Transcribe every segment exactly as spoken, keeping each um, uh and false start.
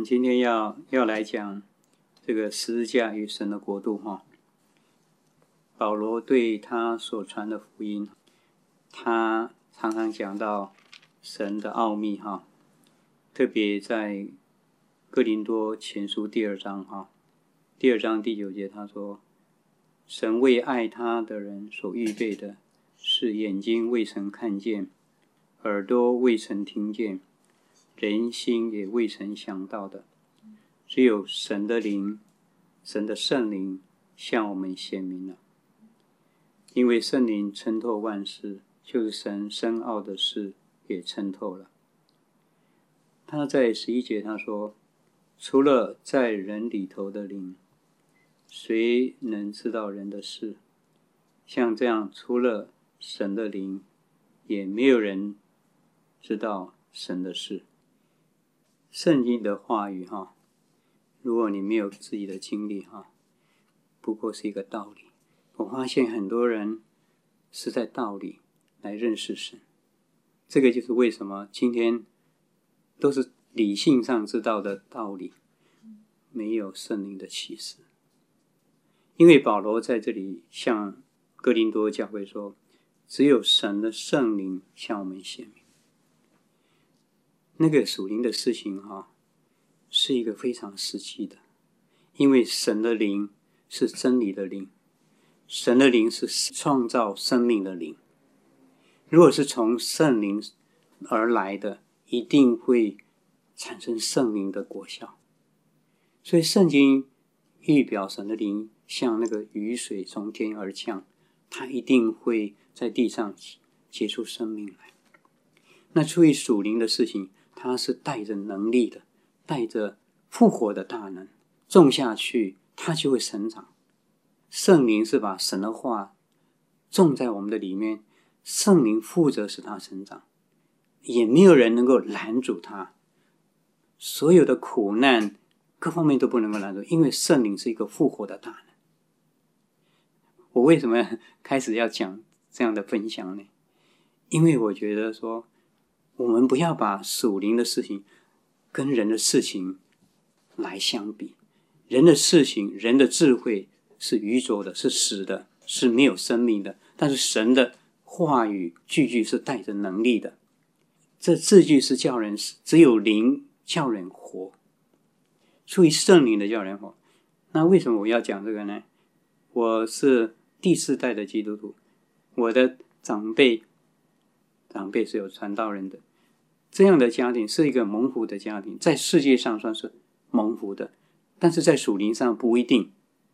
今天要要来讲这个十字架与神的国度哈。保罗对他所传的福音，他常常讲到神的奥秘哈，特别在哥林多前书第二章哈，第二章第九节他说，神为爱他的人所预备的，是眼睛未曾看见，耳朵未曾听见，人心也未曾想到的，只有神的灵，神的圣灵向我们显明了。因为圣灵参透万事，就是神深奥的事也参透了。他在十一节他说，除了在人里头的灵，谁能知道人的事？像这样，除了神的灵，也没有人知道神的事。圣经的话语哈，如果你没有自己的经历哈，不过是一个道理。我发现很多人是在道理来认识神，这个就是为什么今天都是理性上知道的道理，没有圣灵的启示。因为保罗在这里向哥林多教会说，只有神的圣灵向我们显明。那个属灵的事情哈，是一个非常实际的，因为神的灵是真理的灵，神的灵是创造生命的灵。如果是从圣灵而来的，一定会产生圣灵的果效。所以圣经预表神的灵像那个雨水从天而降，它一定会在地上结出生命来。那出于属灵的事情，它是带着能力的，带着复活的大能，种下去它就会生长。圣灵是把神的话种在我们的里面，圣灵负责使它生长，也没有人能够拦阻它。所有的苦难各方面都不能够拦阻，因为圣灵是一个复活的大能。我为什么开始要讲这样的分享呢？因为我觉得说，我们不要把属灵的事情跟人的事情来相比。人的事情，人的智慧是愚拙的，是死的，是没有生命的。但是神的话语句句是带着能力的，这字句是叫人死，只有灵叫人活，出于圣灵的叫人活。那为什么我要讲这个呢？我是第四代的基督徒，我的长辈长辈是有传道人的，这样的家庭是一个蒙福的家庭，在世界上算是蒙福的，但是在属灵上不一定。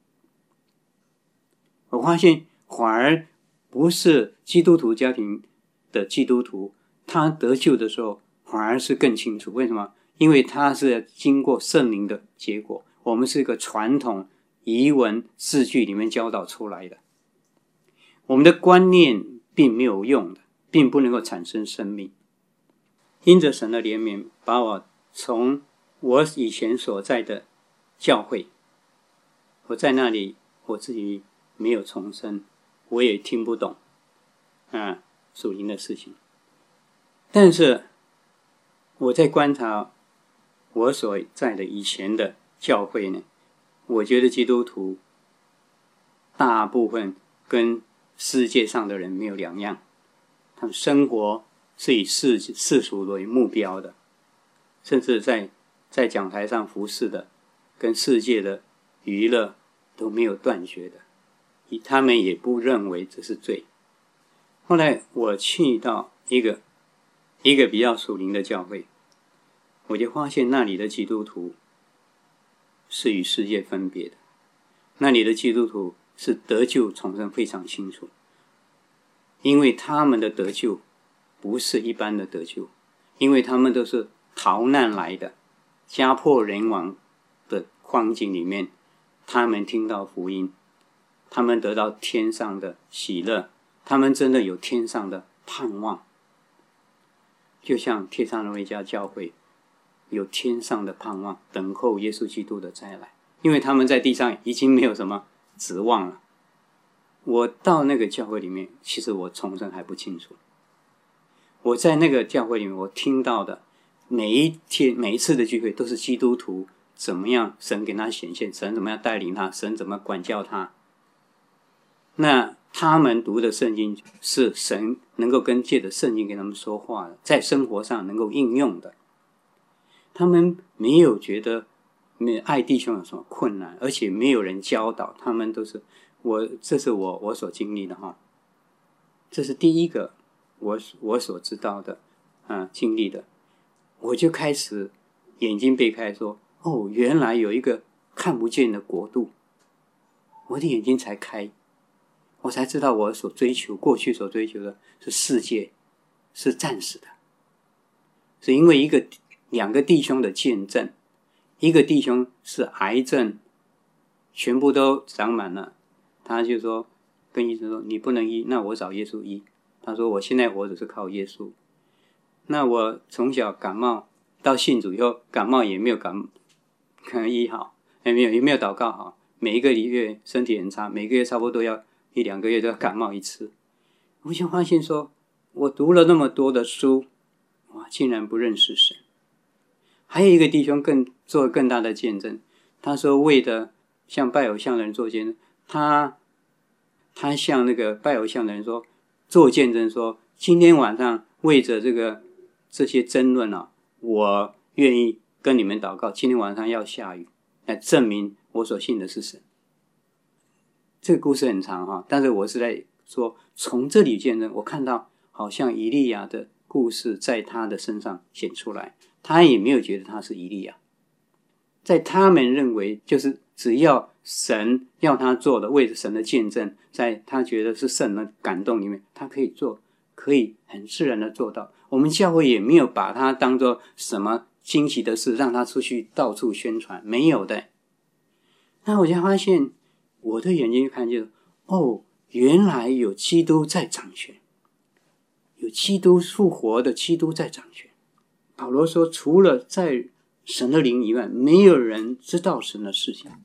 我发现反而不是基督徒家庭的基督徒，他得救的时候反而是更清楚。为什么？因为他是经过圣灵的结果，我们是一个传统遗文字句里面教导出来的，我们的观念并没有用的，并不能够产生生命。因着神的怜悯，把我从我以前所在的教会，我在那里我自己没有重生，我也听不懂啊属灵的事情。但是我在观察我所在的以前的教会呢，我觉得基督徒大部分跟世界上的人没有两样，他们生活是以世世俗为目标的，甚至在在讲台上服侍的，跟世界的娱乐都没有断绝的，他们也不认为这是罪。后来我去到一个一个比较属灵的教会，我就发现那里的基督徒是与世界分别的，那里的基督徒是得救重生非常清楚，因为他们的得救不是一般的得救，因为他们都是逃难来的，家破人亡的光景里面，他们听到福音，他们得到天上的喜乐，他们真的有天上的盼望。就像帖撒罗尼迦教会有天上的盼望，等候耶稣基督的再来，因为他们在地上已经没有什么指望了。我到那个教会里面，其实我重生还不清楚。我在那个教会里面，我听到的每一天每一次的聚会都是基督徒怎么样神给他显现，神怎么样带领他，神怎么管教他。那他们读的圣经是神能够跟借着圣经跟他们说话的，在生活上能够应用的。他们没有觉得爱弟兄有什么困难，而且没有人教导，他们都是我这是我我所经历的哈，这是第一个我我所知道的啊经历的。我就开始眼睛被开说，哦，原来有一个看不见的国度，我的眼睛才开，我才知道我所追求过去所追求的是世界，是暂时的，是因为一个两个弟兄的见证，一个弟兄是癌症全部都长满了，他就说跟医生说你不能医，那我找耶稣医。他说我现在活着是靠耶稣。那我从小感冒到信主以后，感冒也没有感可能医好，也没有也没有祷告好，每一个月身体很差，每个月差不多要一两个月都要感冒一次。我就发现说，我读了那么多的书，哇，竟然不认识神。还有一个弟兄更做更大的见证，他说为的向拜偶像的人做见证，他他向那个拜偶像的人说做见证说，今天晚上为着这个这些争论啊，我愿意跟你们祷告，今天晚上要下雨，来证明我所信的是神。这个故事很长哈，但是我是在说从这里见证，我看到好像以利亚的故事在他的身上显出来，他也没有觉得他是以利亚，在他们认为就是只要神要他做的，为了神的见证，在他觉得是圣的感动里面，他可以做，可以很自然的做到。我们教会也没有把他当作什么惊奇的事，让他出去到处宣传，没有的。那我就发现我的眼睛看见，哦，原来有基督在掌权，有基督复活的基督在掌权。保罗说，除了在神的灵以外，没有人知道神的事情。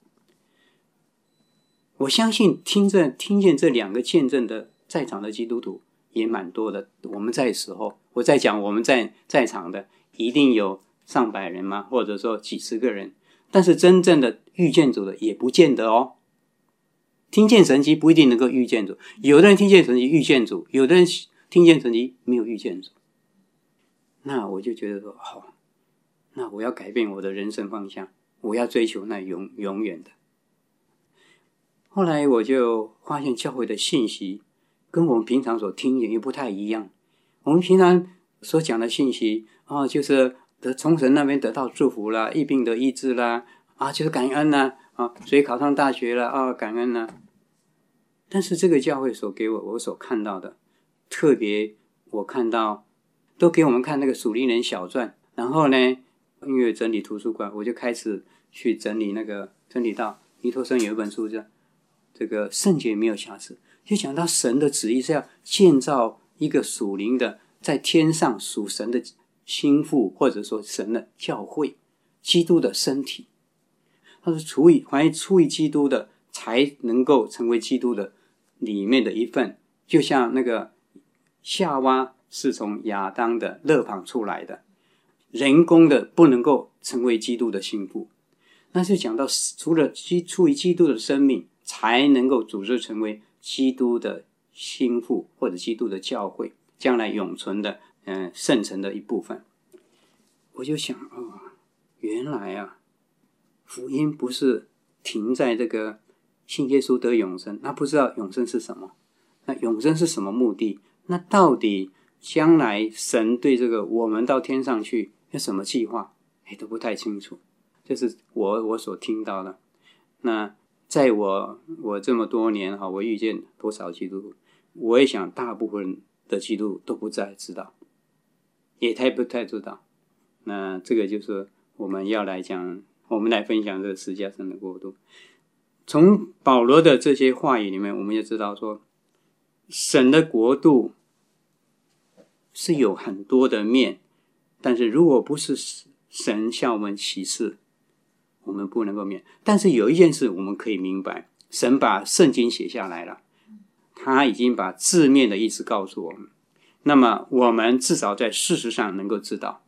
我相信听着听见这两个见证的在场的基督徒也蛮多的。我们在时候，我在讲我们在在场的一定有上百人吗？或者说几十个人？但是真正的遇见主的也不见得哦。听见神迹不一定能够遇见主，有的人听见神迹遇见主，有的人听见神迹没有遇见主。那我就觉得说，好、哦，那我要改变我的人生方向，我要追求那永永远的。后来我就发现教会的信息跟我们平常所听见也不太一样。我们平常所讲的信息啊、哦，就是得从神那边得到祝福啦，疫病得医治啦，啊，就是感恩啦，啊，谁考上大学了啊，感恩啦。但是这个教会所给我我所看到的，特别我看到都给我们看那个属灵人小传，然后呢，因为整理图书馆，我就开始去整理那个整理到尼托生有一本书叫这个圣洁没有瑕疵，就讲到神的旨意是要建造一个属灵的在天上属神的心腹，或者说神的教会，基督的身体。他说出于凡出于基督的才能够成为基督的里面的一份，就像那个夏娃是从亚当的肋旁出来的，人工的不能够成为基督的心腹。那就讲到除了出于基督的生命才能够组织成为基督的心腹或者基督的教会，将来永存的呃圣城的一部分。我就想哦，原来啊福音不是停在这个信耶稣得永生，那不知道永生是什么，那永生是什么目的，那到底将来神对这个我们到天上去有什么计划，哎，都不太清楚。这是我我所听到的。那在我我这么多年哈，我遇见多少基督徒，我也想大部分的基督徒都不再知道，也太不太知道。那这个就是我们要来讲，我们来分享这个十架神的国度。从保罗的这些话语里面，我们就知道说，神的国度是有很多的面，但是如果不是神向我们启示，我们不能够面。但是有一件事我们可以明白，神把圣经写下来了，他已经把字面的意思告诉我们，那么我们至少在事实上能够知道。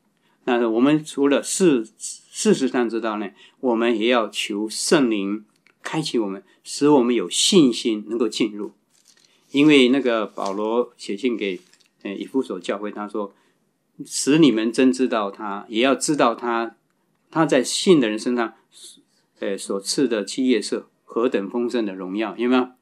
那我们除了事事实上知道呢，我们也要求圣灵开启我们，使我们有信心能够进入。因为那个保罗写信给呃以弗所教会，他说使你们真知道他，也要知道他他在信的人身上呃所赐的基业色何等丰盛的荣耀，有没有？